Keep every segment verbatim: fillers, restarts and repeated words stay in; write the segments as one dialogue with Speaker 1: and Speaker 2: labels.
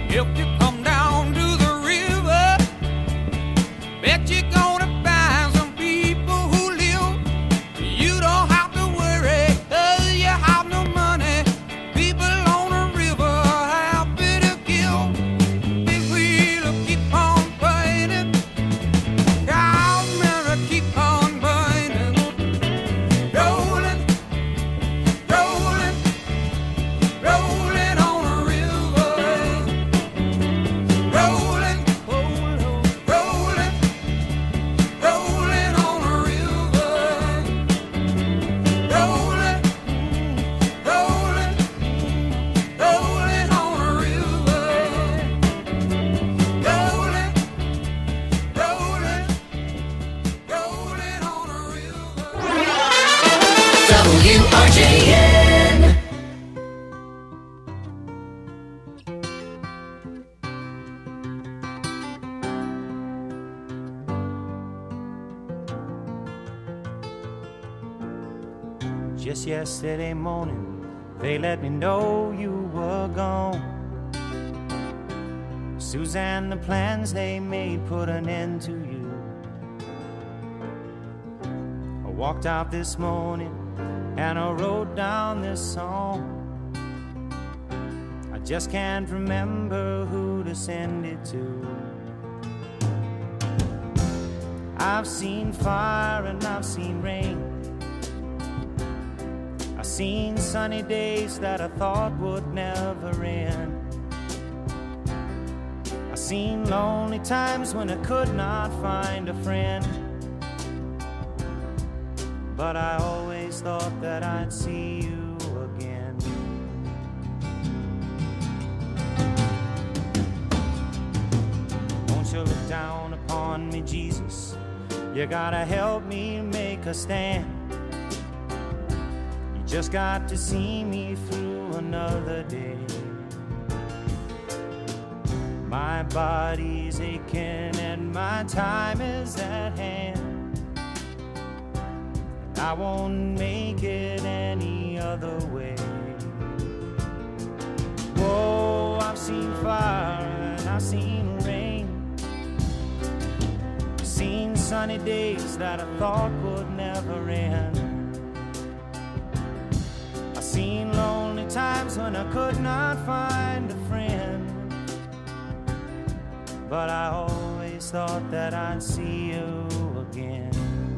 Speaker 1: If you come down to the river, bet you're gonna find some people who live. You don't have to worry, 'cause you have no money. People on the river are happy to give. Big wheel will keep on burning. Cowman will keep on burning. Rolling, rolling, rolling on the river. Rolling, rolling, rolling, rolling on the river. Rolling, rolling, rolling on the river. Rolling, rolling, rolling on the river.
Speaker 2: W R J N.
Speaker 3: Just yesterday morning, they let me know you were gone. Suzanne, the plans they made put an end to you. I walked out this morning and I wrote down this song. I just can't remember who to send it to. I've seen fire and I've seen rain. I've seen sunny days that I thought would never end. I've seen lonely times when I could not find a friend. But I always thought that I'd see you again. Won't you look down upon me, Jesus? You gotta help me make a stand. You just got to see me through another day. My body's aching and my time is at hand. I won't make it any other way. Whoa, I've seen fire and I've seen rain. I've seen sunny days that I thought would never end. I've seen lonely times when I could not find a friend. But I always thought that I'd see you again.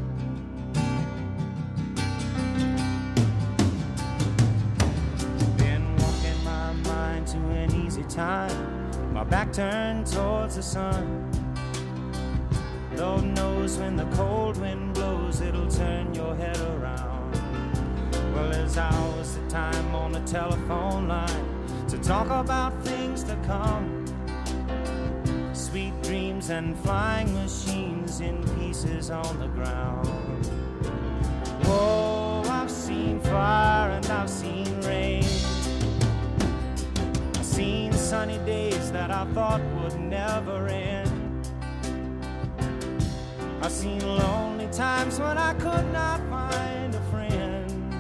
Speaker 3: To an easy time, my back turned towards the sun. Lord knows when the cold wind blows, it'll turn your head around. Well, there's hours of time on the telephone line to talk about things to come. Sweet dreams and flying machines in pieces on the ground. Whoa, I've seen fire and I've seen rain. Seen sunny days that I thought would never end. I've seen lonely times when I could not find a friend.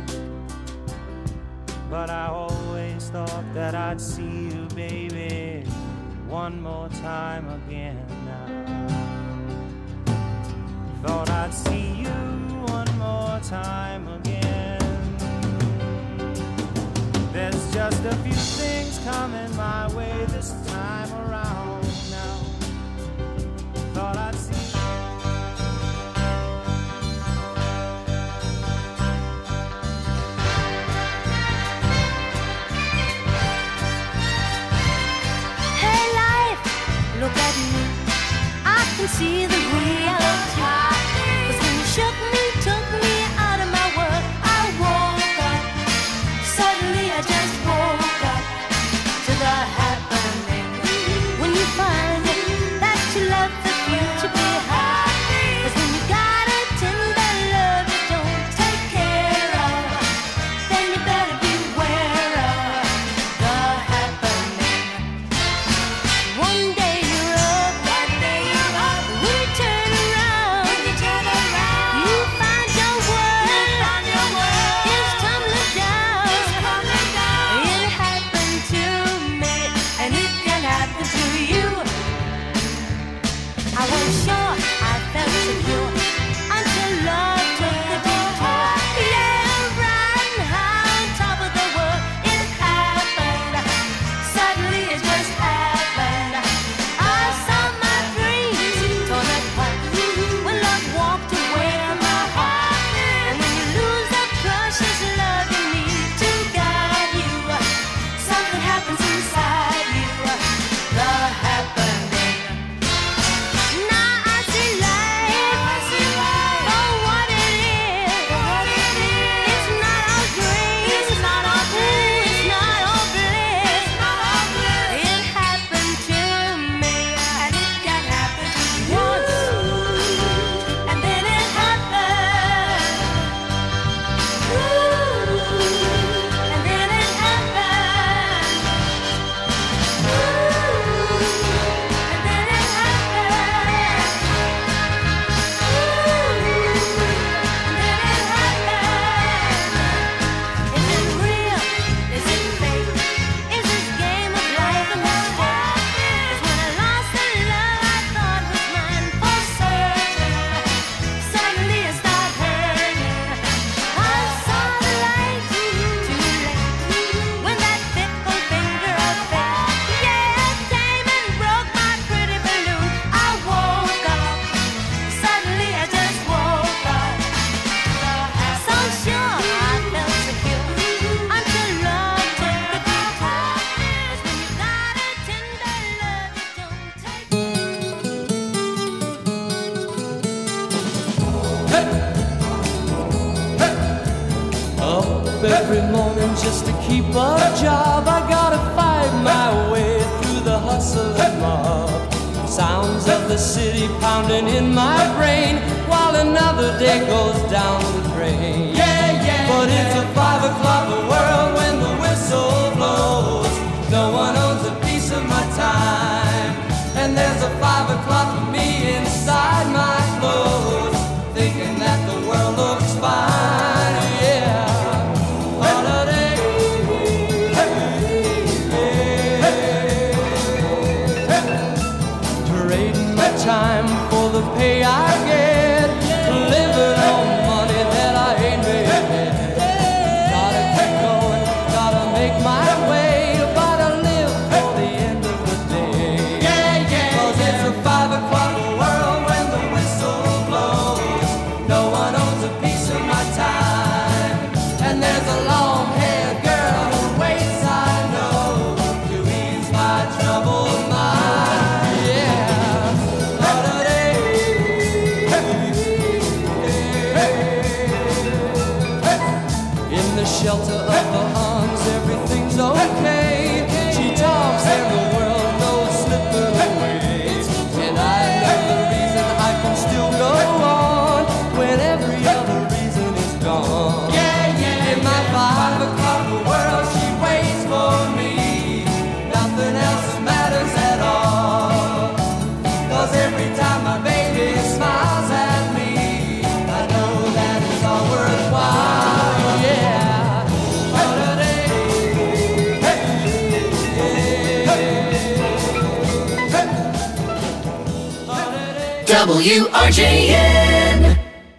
Speaker 3: But I always thought that I'd see you, baby, one more time again now. Thought I'd see you one more time again. There's just a few things coming my way this time around now. Thought I'd see
Speaker 4: Hey life, look at me, I can see the reality. 'Cause when you shook me, took me out of my world, I woke up. Suddenly I just woke up to the happening
Speaker 5: just to keep a job, I gotta fight my way through the hustle and mob. Sounds of the city pounding in my brain while another day goes down the drain. Yeah, yeah. But it's a five o'clock world when the whistle blows. No one owns a piece of my time, and there's a five o'clock for me inside my clothes, thinking that the world looks fine. Yeah. Holiday. Trading my time for the pay I get, living on money that I ain't made yet. Gotta keep going, gotta make my way, but I live for the end of the day. Yeah, yeah. Cause it's a five o'clock world when the whistle blows. No one owns a piece of my time, and there's a long-haired girl who waits, I know, to ease my troubled mind. Yeah. In the shelter of her arms, everything's okay. She talks and the world knows slipping away. And I know the reason I can still go on when every other reason is gone. Yeah, yeah. In my five o'clock world, she waits for me. Nothing else matters at all. Cause every time my baby smiles at me, I know that it's all worthwhile. Yeah.
Speaker 2: W R J N.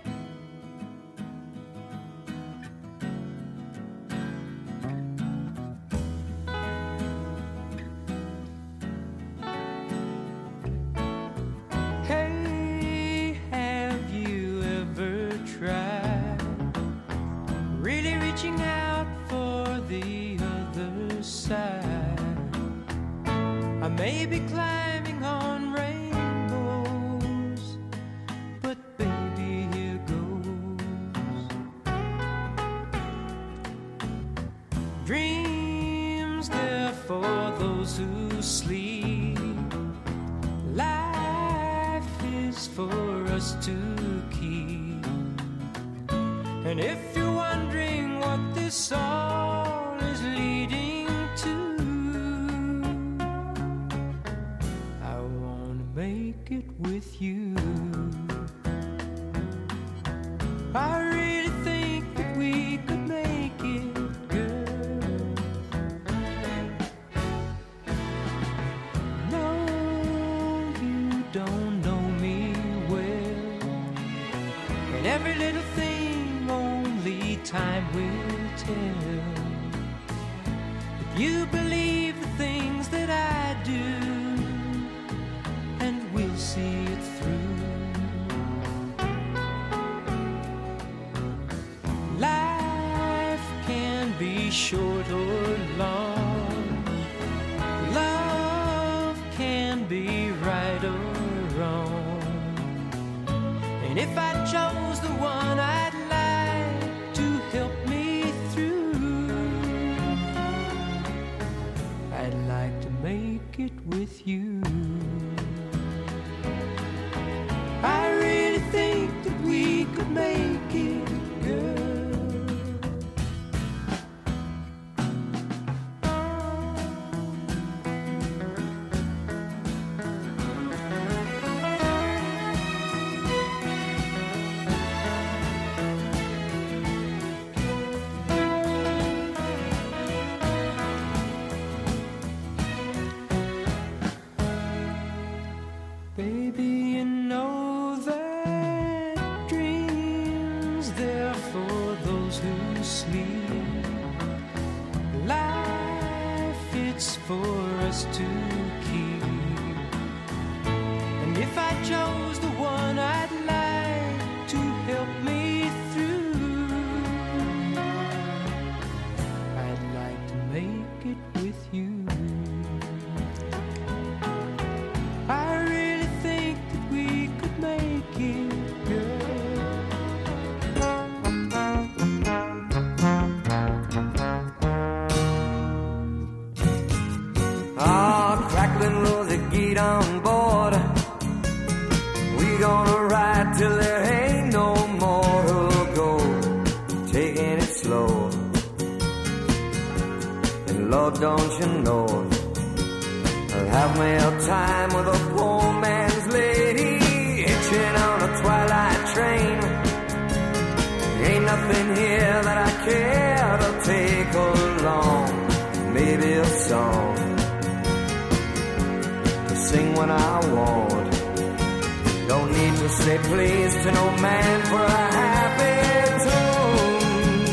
Speaker 3: Hey, have you ever tried really reaching out for the other side? I may be climbing on rainbows, but baby, here goes. Dreams, they're for those who sleep. Life is for us to keep. And if you're wondering what this all is leading to, I wanna make it with you. I really think that we could make it, girl. No, you don't know me well, and every little thing only time will tell. If you believe the things that I do, and we'll see it through. Life can be short or long. Love can be right or wrong. And if I chose the one I'd like to help me through, I'd like to make it with you. I really think that we could make it, girl. Baby, you know that dreams, they're for those who sleep. Life, it's for us to keep. And if I chose the one I'd like to help me through, I'd like to make it with you. I really think that we could make it, girl.
Speaker 6: fleet on board. We gonna ride till there ain't no more to go, taking it slow. And Lord, don't you know, I'll have me a time with a poor man's lady, hitching on a twilight train. Ain't nothing here that I care to take along. Maybe a song to sing when I want. Don't need to say please to no man for a happy tune.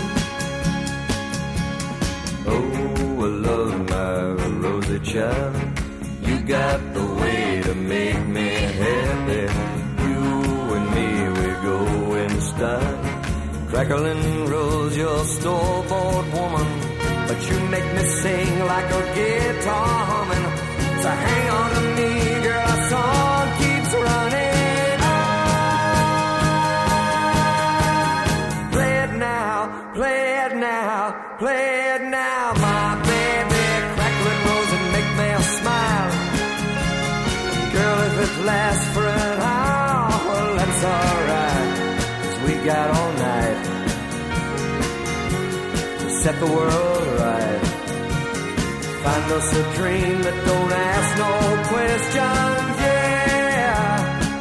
Speaker 6: Oh, I love my rosy child. You got the way to make me happy. You and me, we go in style. Crackling rose, your store-bought woman, but you make me sing like a guitar humming. So hang on to me, girl, our song keeps running on. Play it now, play it now, play it now, my baby. Crackling rose and make me smile. Girl, if it lasts for an hour, well, that's alright, 'cause we got all night to set the world right. Find us a dream that don't ask no questions, yeah.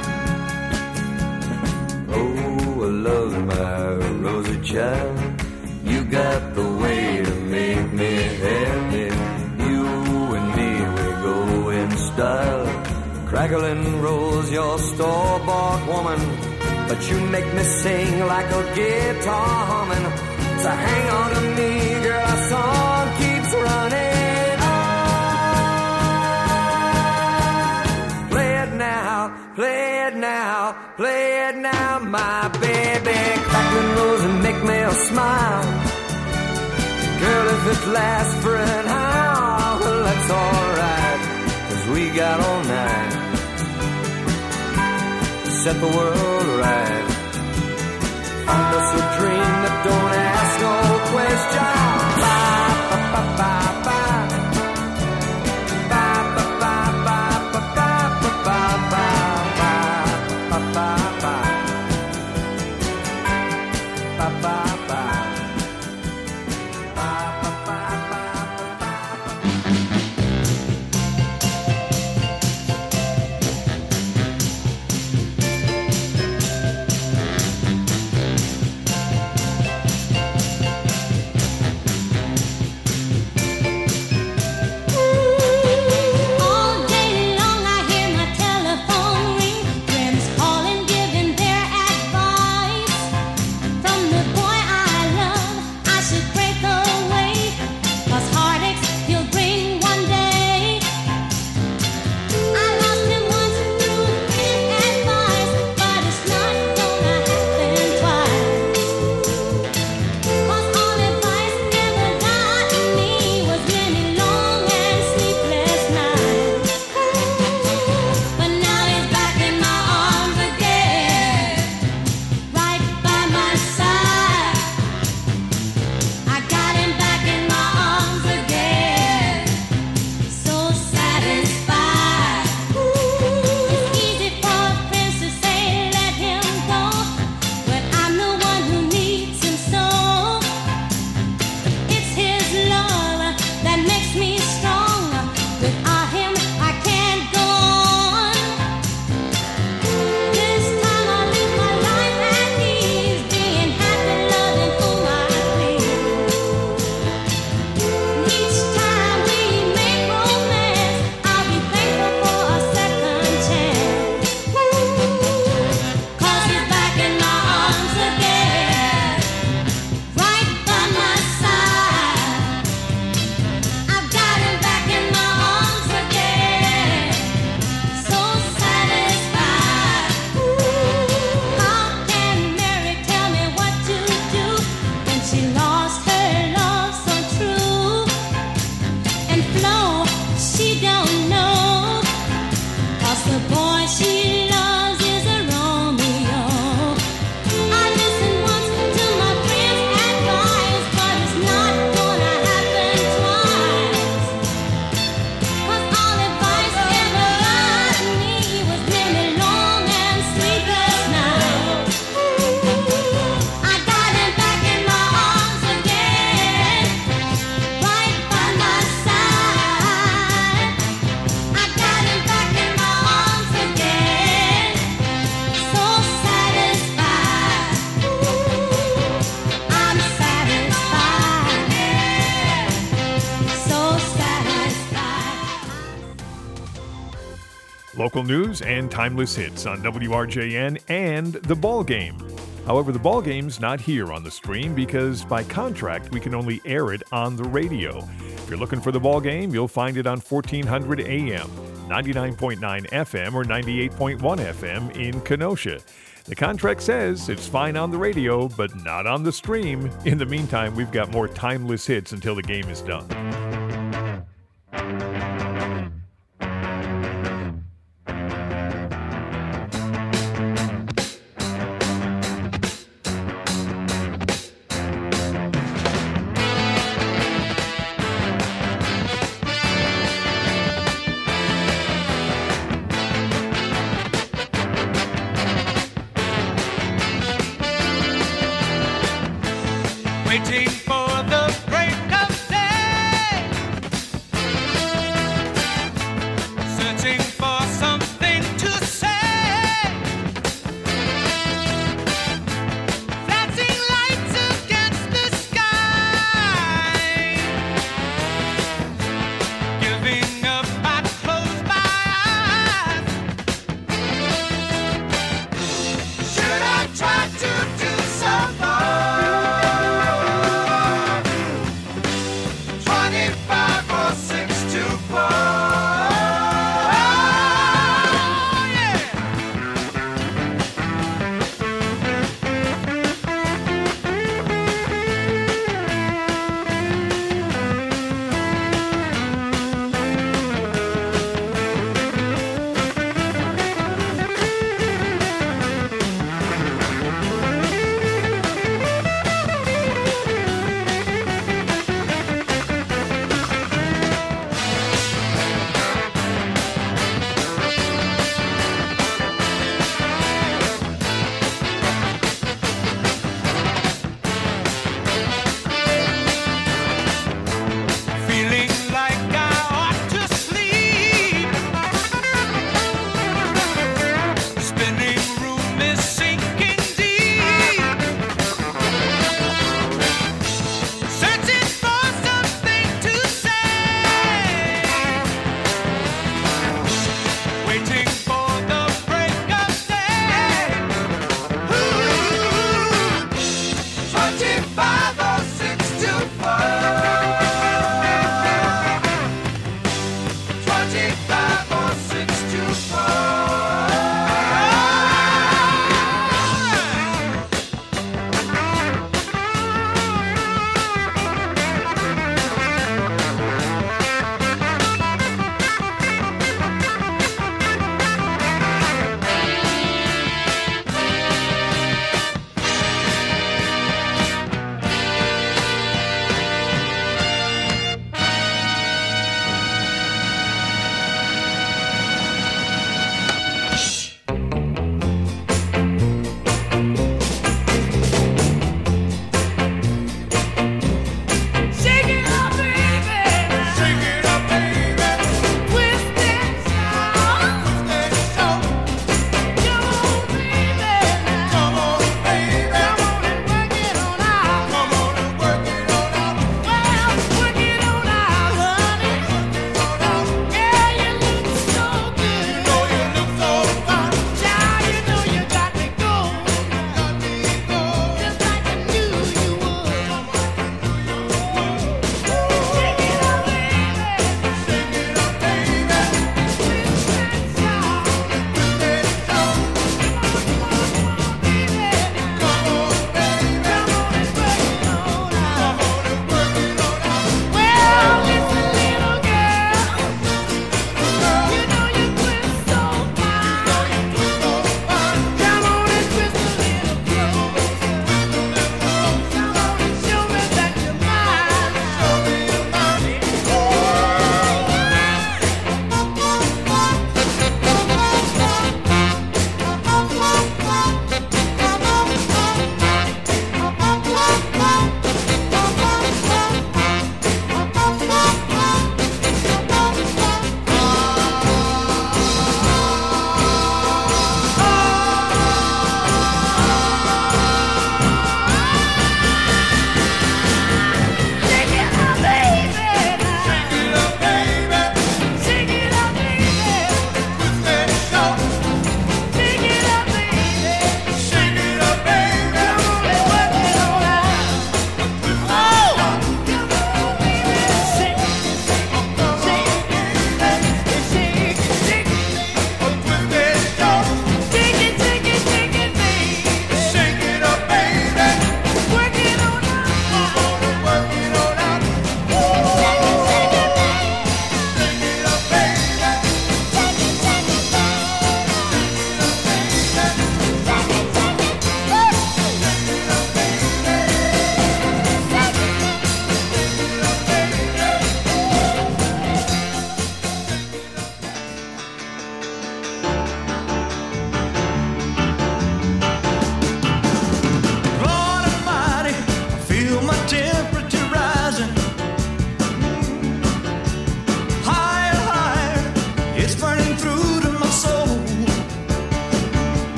Speaker 6: Oh, I love my rosy child. You got the way to make me happy. You and me, we go in style. Crackling rose, your store-bought woman, but you make me sing like a guitar humming. So hang on to me, girl, our song keeps running on. Play it now, play it now, play it now, my baby. Crackling rose and make me a smile. Girl, if it lasts for an hour, well, that's alright, 'cause we got all night to set the world right. Find us a dream that don't ask no questions. Bye, ba, ba, ba, ba. Bye, ba, ba, ba, ba, ba, ba, ba, ba, ba, ba, ba. Ba, ba, ba. Ba, ba, ba, ba, ba, ba.
Speaker 7: Local news and timeless hits on W R J N and The Ball Game. However, The Ball Game's not here on the stream because by contract we can only air it on the radio. If you're looking for The Ball Game, you'll find it on fourteen hundred A M, ninety-nine point nine F M, or ninety-eight point one F M in Kenosha. The contract says it's fine on the radio, but not on the stream. In the meantime, we've got more timeless hits until the game is done.
Speaker 1: Waiting for the break of day.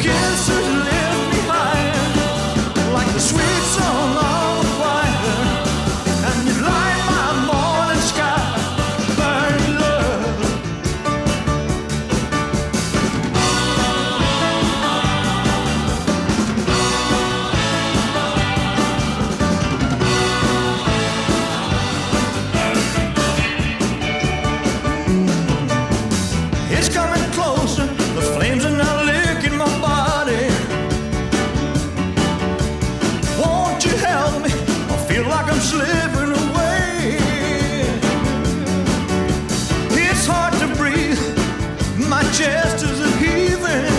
Speaker 8: kisses lift me higher, like the sweet song of the choir, and you light my morning sky, burning love. It's coming closer, the flames are now licking my body. Won't you help me? I feel like I'm slipping away. It's hard to breathe, my chest is a heaving.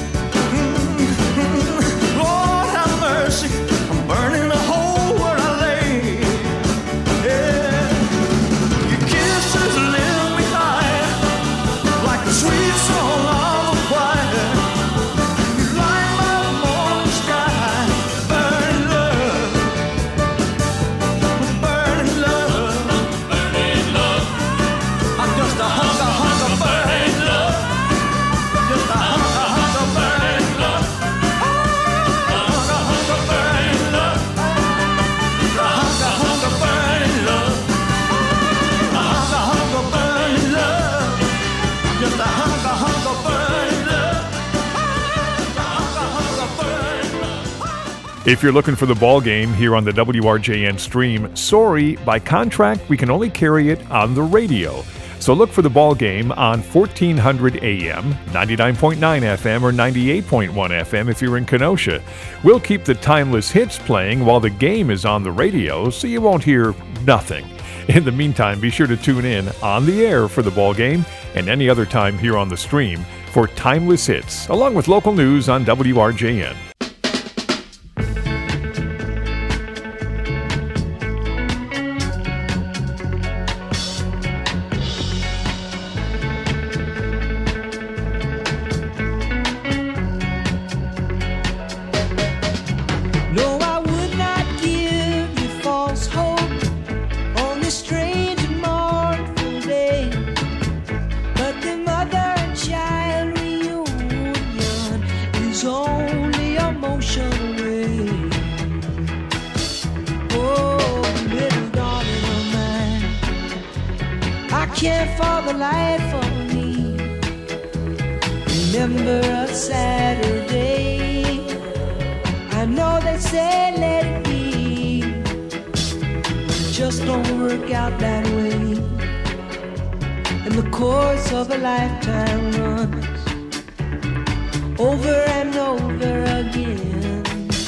Speaker 8: Lord have mercy, I'm burning a hole where I lay. Yeah. Your kisses lift me higher, like the sweet song of a choir. You light my morning sky, burning love, burning love, burning love. I'm just a hunk of hunk of burning love, just a hunk of hunk of burning love, a hunk of hunk of burning love, just a hunk of hunk of burning love, a hunk of hunk of burning love. Just a hunk, a hunk of burning love. A hunk, a hunk of burning love.
Speaker 7: If you're looking for the ball game here on the W R J N stream, sorry, by contract, we can only carry it on the radio. So look for the ball game on fourteen hundred A M, ninety-nine point nine F M, or ninety-eight point one F M if you're in Kenosha. We'll keep the timeless hits playing while the game is on the radio, so you won't hear nothing. In the meantime, be sure to tune in on the air for the ball game and any other time here on the stream for timeless hits, along with local news on W R J N.
Speaker 9: No, I would not give you false hope on this strange and mournful day. But the mother and child reunion is only a motion away. Oh, little darling of mine, I can't for the life of me remember a Saturday. I know they say let it be, but it just don't work out that way. And the course of a lifetime runs over and over again.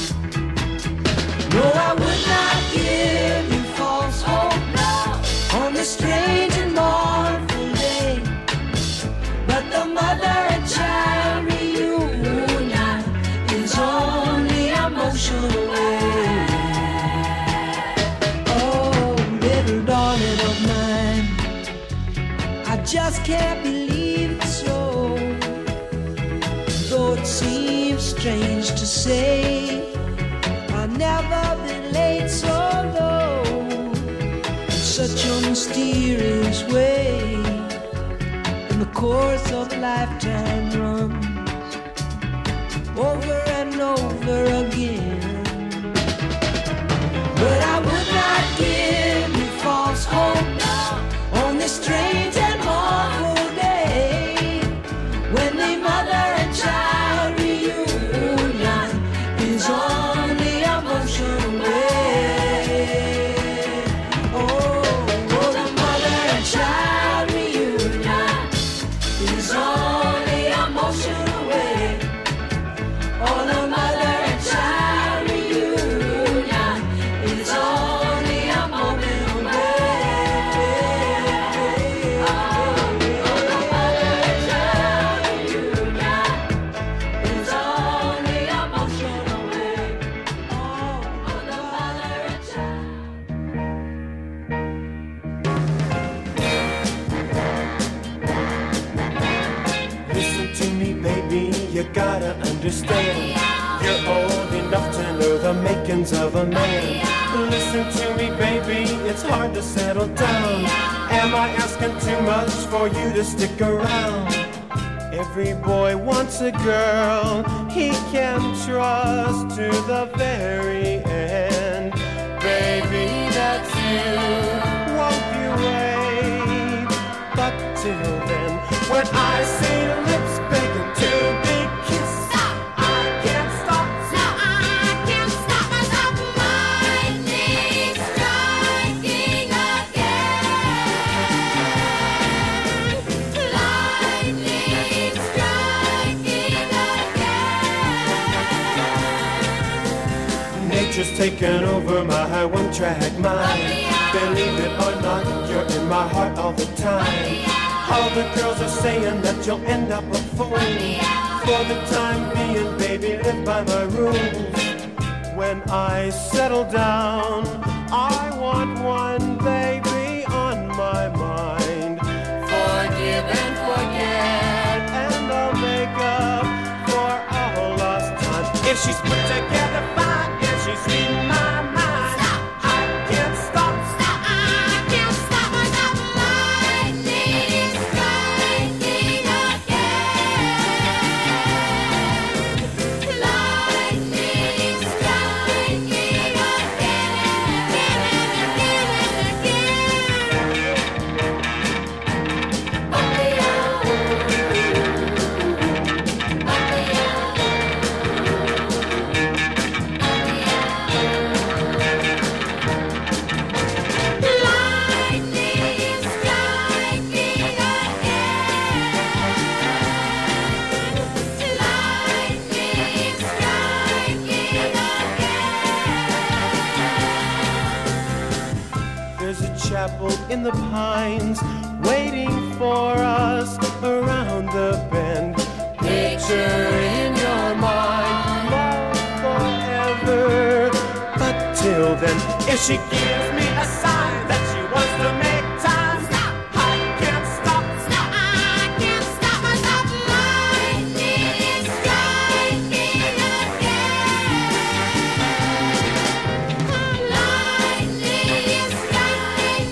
Speaker 9: No, I would not give you false hope, no, on this strange and mournful day. But the mother and child reunion is only a motion away. Oh, little darling of mine, I just can't believe it's so. Though it seems strange to say, I've never been laid so low in such a mysterious way. And the course of a lifetime runs over and over again. But I would not give you false hope on this strange and mournful day, when the mother and child reunion is only a motion away. Oh, oh, the mother and child reunion is only a motion away. Oh, the mother and child reunion is only a moment away. Oh, oh, the mother and child reunion is only a motion away. Oh, oh, the mother and child.
Speaker 3: Listen to me, baby, you gotta understand. You're old enough to know the makings of a man. Listen to me, baby, it's hard to settle down. Am I asking too much for you to stick around? Every boy wants a girl he can trust to the very end. Baby, that's you, won't you wait? But till then, when I see lips begging to be kissed, stop. I can't stop.
Speaker 4: Stop. I can't stop myself. Lightning striking again. Lightning striking again.
Speaker 3: Nature's taken over my one-track mind. Believe it or not, you're in my heart all the time. All the girls are saying that you'll end up a fool. For the time being, baby, live by my rules. When I settle down, I want one baby on my mind. Forgive and forget, and I'll make up for all lost time. If she's put together fine, if she's in my mind,
Speaker 4: Stop.
Speaker 3: I can't stop.
Speaker 4: Stop. I can't stop myself. Lightning striking again. Lightning striking again and again and Lightning striking again. Lightning striking again.
Speaker 3: There's a chapel in the pines waiting for us around the bend. Picture in your mind love forever. But till then, if she gives me a sign that she wants to make time,
Speaker 4: Stop.
Speaker 3: I can't stop.
Speaker 4: Stop. I can't stop myself. Lightning striking again. Lightning striking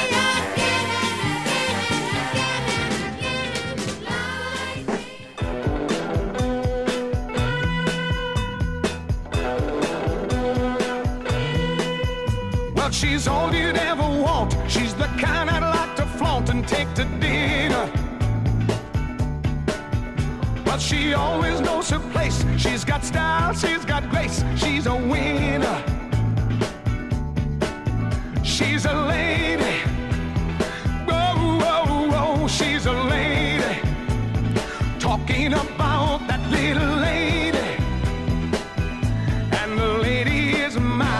Speaker 4: again.
Speaker 1: Well, she's all you'd ever want. She's the kind I'd like to flaunt and take to dinner. But she always knows her place. She's got style, she's got grace. She's a winner. She's a lady. Whoa, whoa, whoa, she's a lady. Talking about that little lady. And the lady is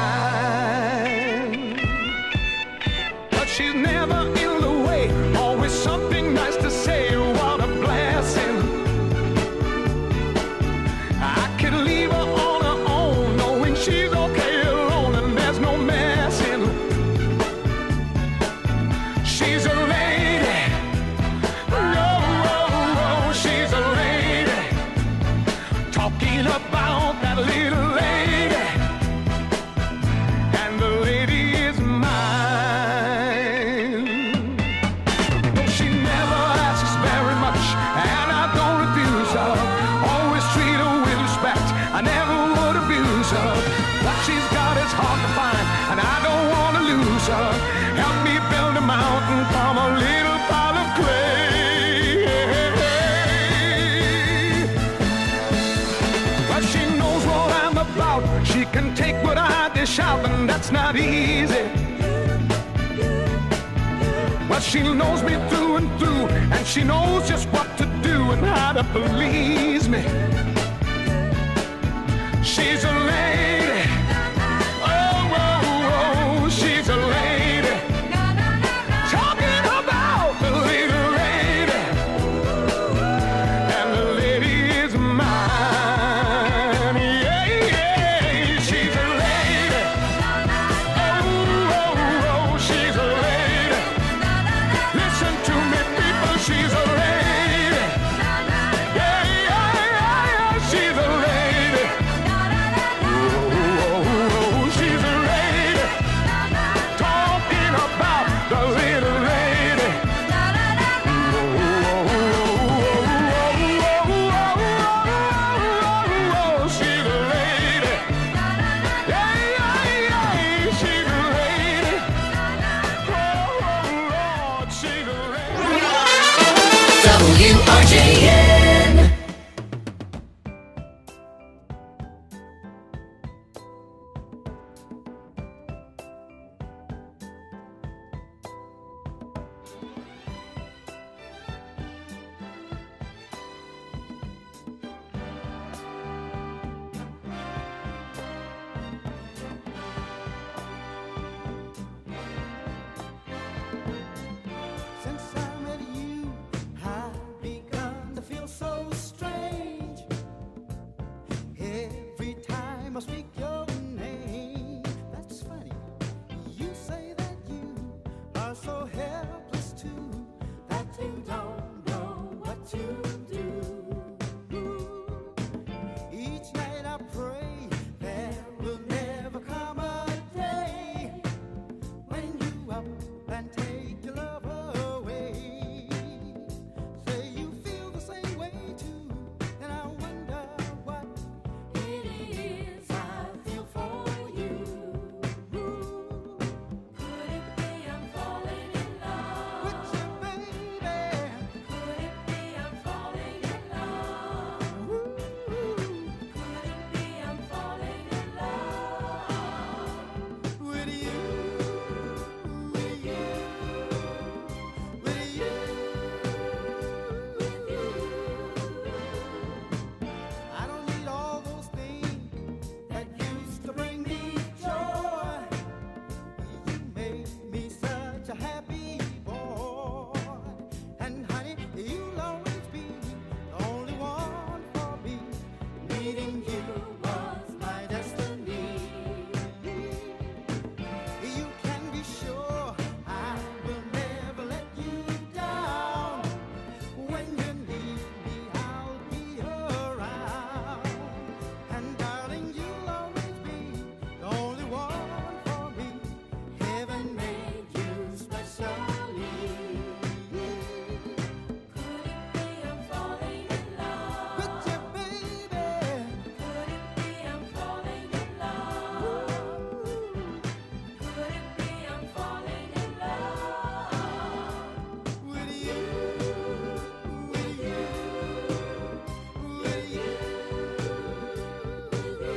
Speaker 1: mine. But she's never in the way. Always something nice to say. What a blessing. I could leave her on her own, knowing she's okay alone and there's no messing. She's a lady. Whoa, whoa, whoa, she's a lady. Talking about that little lady. And the lady is mine. No, she never asks very much, and I don't refuse her. Always treat her with respect. I never would abuse her. What she's got is hard to find, and I don't want to lose her. Help me build a mountain from a little pile of clay. But she knows what I'm about. She can take what I dish out, and that's not easy. Well, she knows me through and through, and she knows just what to do and how to please me. She's a lady. Oh, oh, oh, she's a lady. Talking about the little lady. And the lady is mine. Yeah, yeah, she's a lady. Oh, oh, oh, she's a lady. Listen to me, people, she's a lady. Yeah, yeah, yeah, yeah, she's a lady.
Speaker 2: J N.
Speaker 8: Since I met you, I've begun to feel so strange. Every time I speak your name, that's funny. You say that you are so helpless too, that you don't know what to do. Each night I pray there will never come a day when you up and take your love away. Say you feel the same way too, and I wonder what it is I feel for you. Could it be I'm falling in love with you, baby? Could it be I'm falling in love? Could it be I'm falling in love with you? With you, with you, with you. I don't need all those things that used to bring me joy. You made me such a happy boy. And honey, you'll always be the only one for me. Meeting you was my destiny. You can be sure I will never let you down. When you need me, I'll be around. And darling, you'll always be the only one for me. Heaven made you specially. Could it be I'm falling in love with you, baby? Could it be I'm falling in love? Could it be I'm falling in love with you, with you, with you, with you?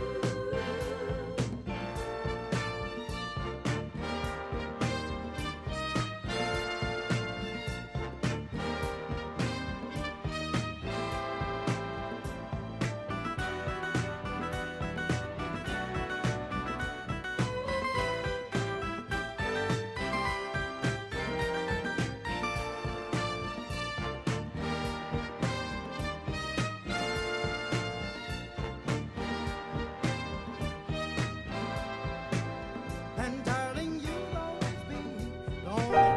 Speaker 8: And darling, you'll always be the only one.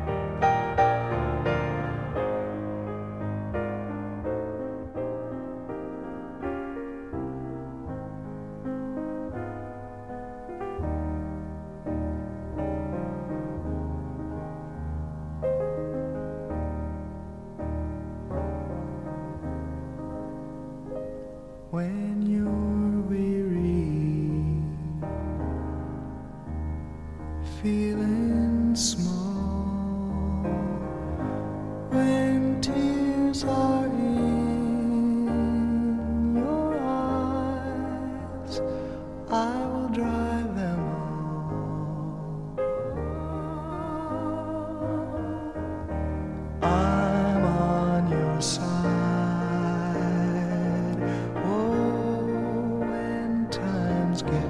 Speaker 3: When you're weary, feeling small, when tears are in your eyes, I will dry them all. I'm on your side. Oh, when times get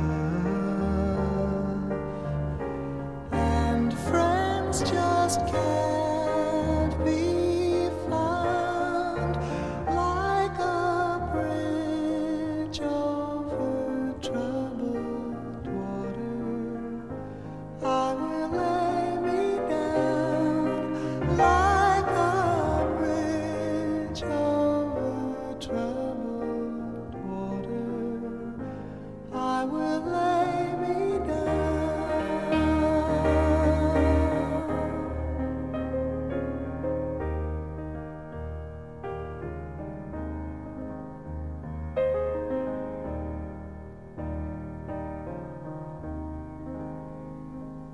Speaker 3: rough and friends just can't be found, like a bridge over troubled water, I will lay me down like a bridge over troubled water. I will lay me down.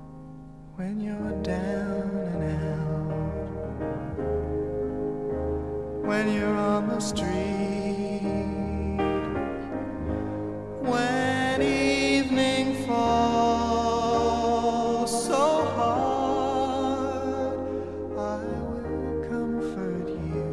Speaker 3: When you're down and out,
Speaker 10: the street. When evening falls so hard, I will comfort you.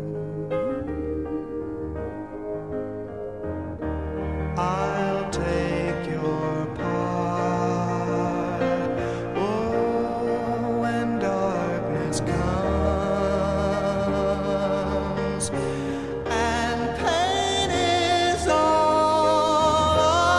Speaker 10: I'll take your part. Oh, when darkness comes and pain is all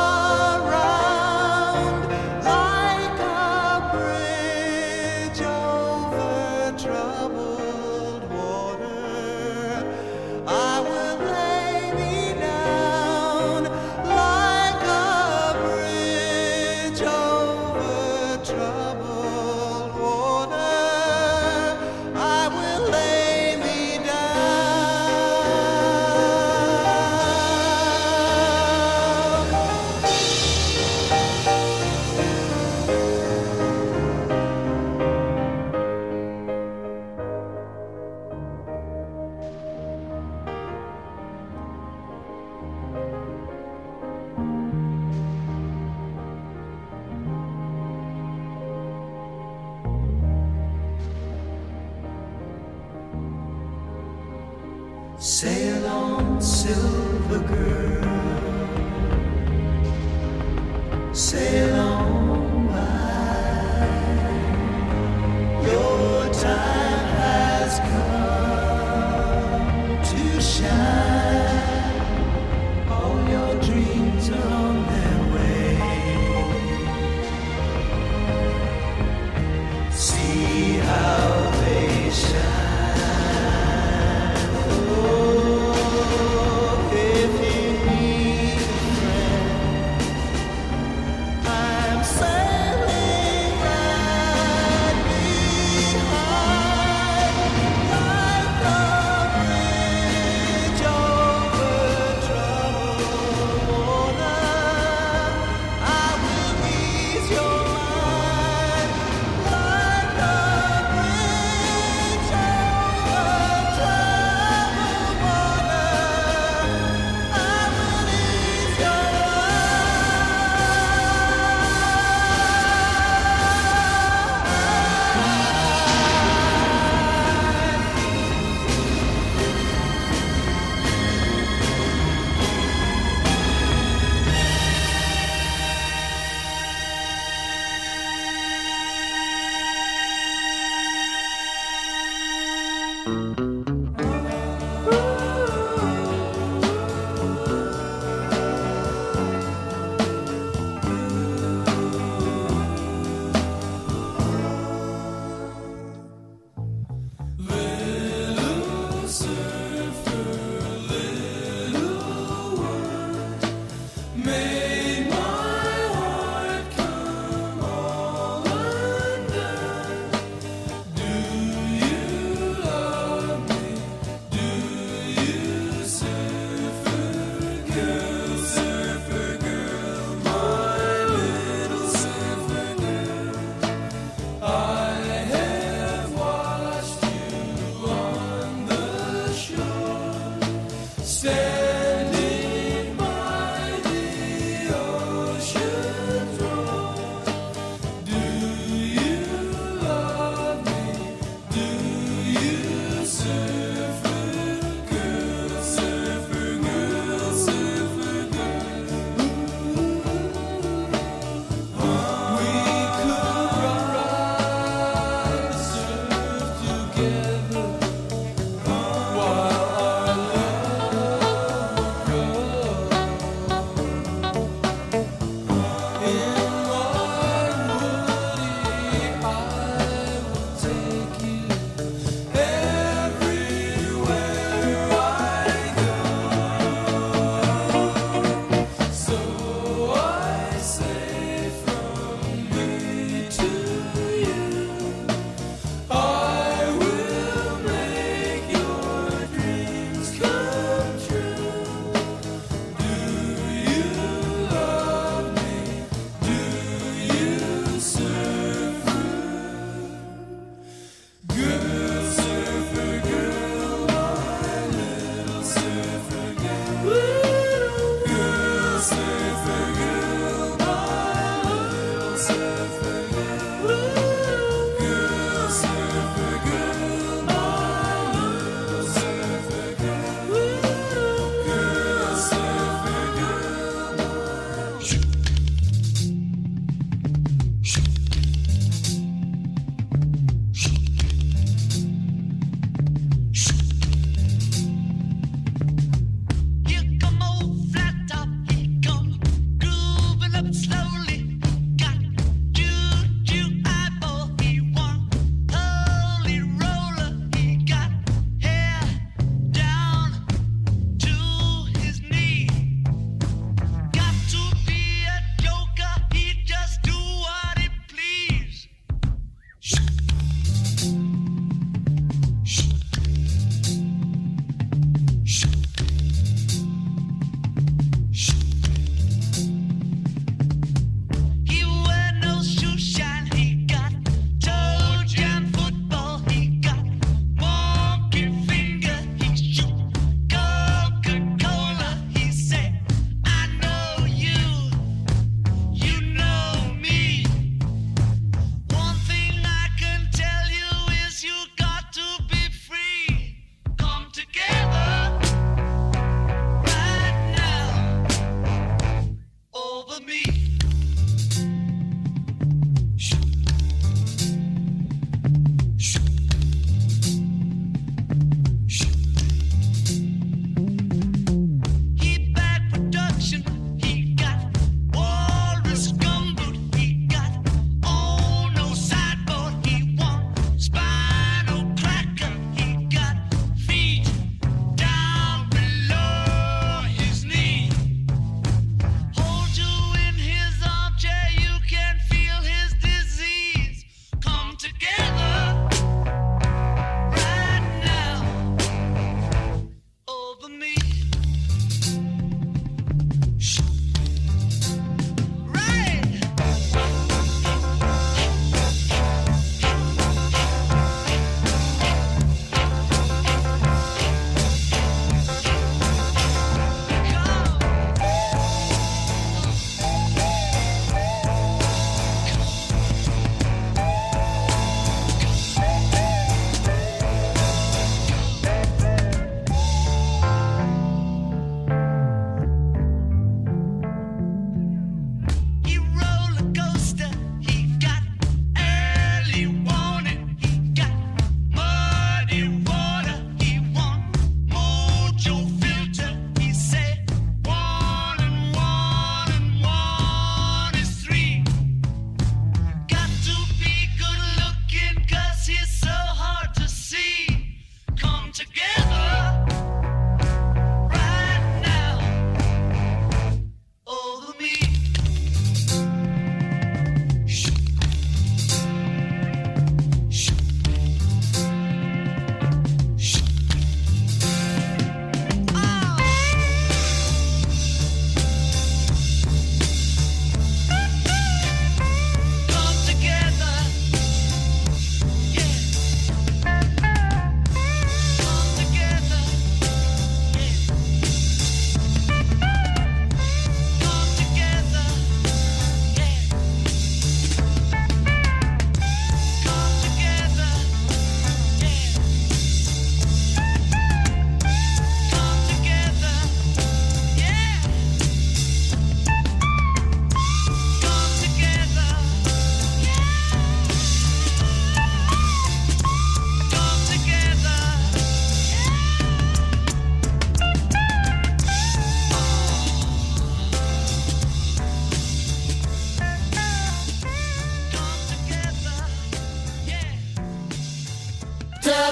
Speaker 10: around, like a bridge over troubled water, I will lay me down like a bridge over troubled water. I will lay me sail on, silver girl, sail on by. Your time has come to shine. All your dreams are on their way. See how they shine. Oh, if you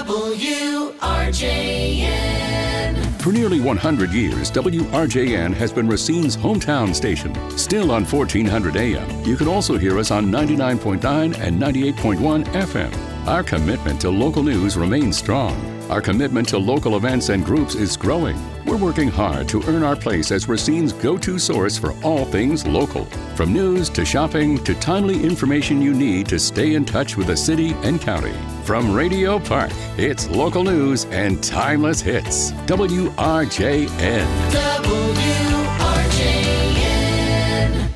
Speaker 2: W R J N.
Speaker 11: For nearly one hundred years, W R J N has been Racine's hometown station. Still on fourteen hundred A M. You can also hear us on ninety-nine point nine and ninety-eight point one F M. Our commitment to local news remains strong. Our commitment to local events and groups is growing. We're working hard to earn our place as Racine's go-to source for all things local. From news to shopping to timely information you need to stay in touch with the city and county. From Radio Park, it's local news and timeless hits. W R J N.
Speaker 2: W R J N.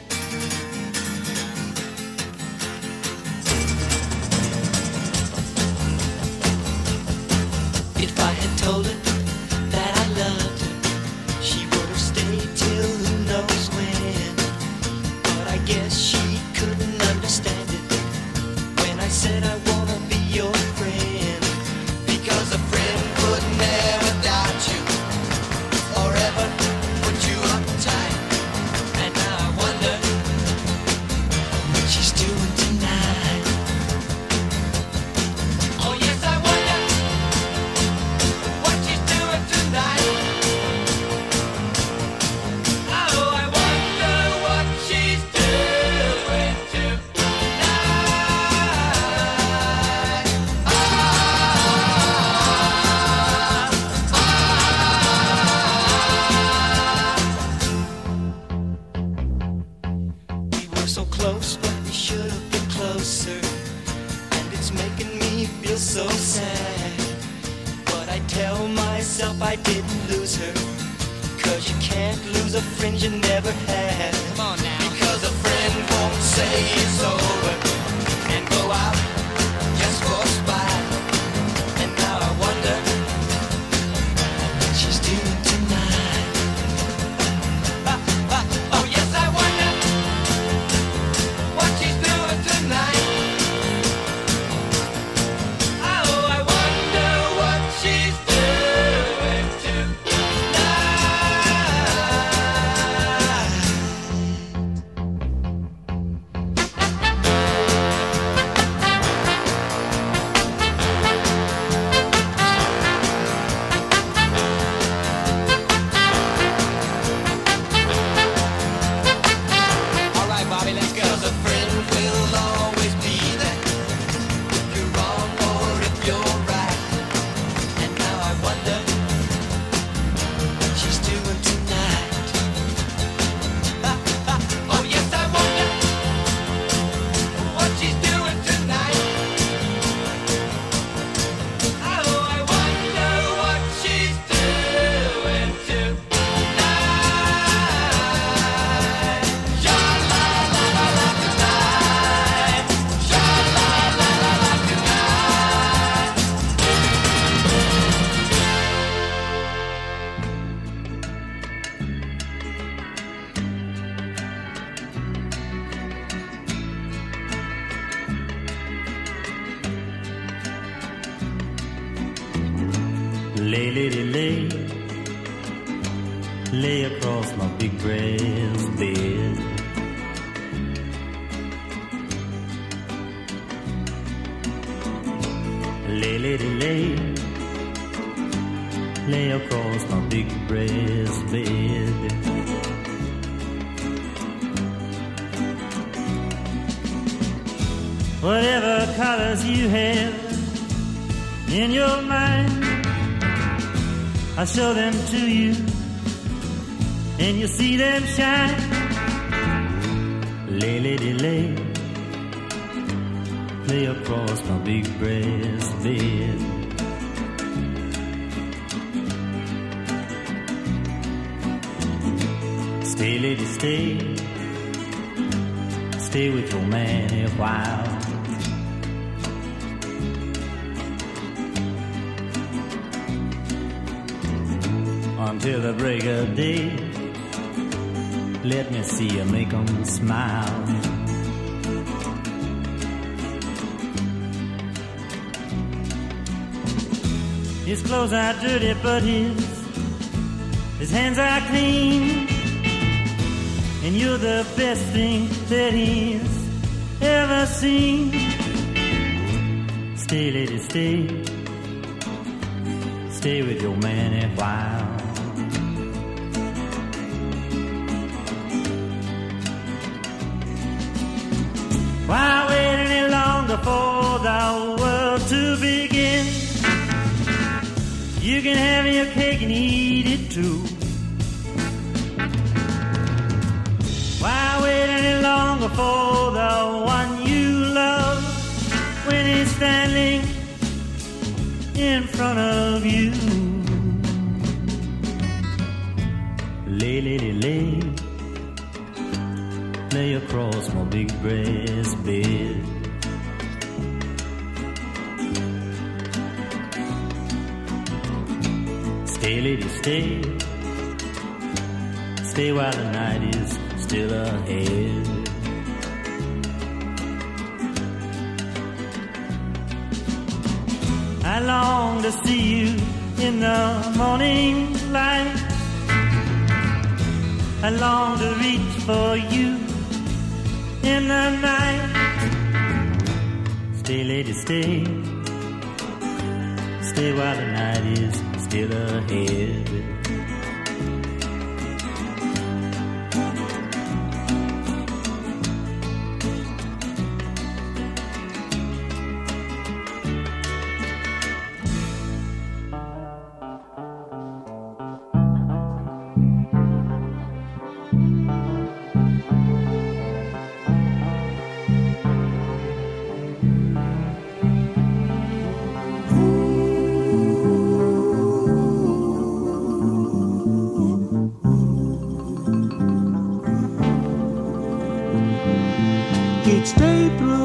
Speaker 10: If I had told her that I loved her, she would have stayed till who knows when. But I guess she couldn't understand it when I said I wanna be your friend. Because a friend would never doubt you or ever put you uptight. And now I wonder what she's doing tonight. Oh yes, I wonder what she's doing tonight. Oh, I wonder what she's doing tonight. We were so close, but we should have been closer. And it's making me feel so sad. But I tell myself I didn't lose her. Cause you can't lose a friend you never had. Come on now. Because a friend won't say it's over and go out just for spite. And now I wonder what she's doing tonight. Ah, ah, oh yes, I wonder what she's doing tonight. Oh, I wonder what she's doing tonight. All right, Bobby, let's go. 'Cause a friend will always be there if you're wrong or if you're right. And now I wonder what she's doing tonight. Ah, ah, oh yes, I wonder what she's doing tonight. Oh, I wonder what she's doing tonight. Sha la la la la tonight. Sha la la la la tonight.
Speaker 3: Lay, lady, lay, lay across my big brass bed. Lay, lady, lay, lay across my big brass bed. Whatever colors you have in your mind, I'll show them to you, and you'll see them shine. Lay, lady, lay, lay across my big brass bed. Stay, lady, stay, stay with your man a while. Until the break of day, let me see you make 'em smile. His clothes are dirty, but his his hands are clean. And you're the best thing that he's ever seen. Stay, lady, stay, stay with your man a while. Why wait any longer for the world to begin? You can have your cake and eat it too. Why wait any longer for the one you love when he's standing in front of you? Lay, lay, lay, lay, lay across my big breast bed. Stay, lady, stay, stay while the night is still ahead. I long to see you in the morning light. I long to reach for you in the night. Stay, lady, stay, stay while the night is still ahead.
Speaker 12: Each day through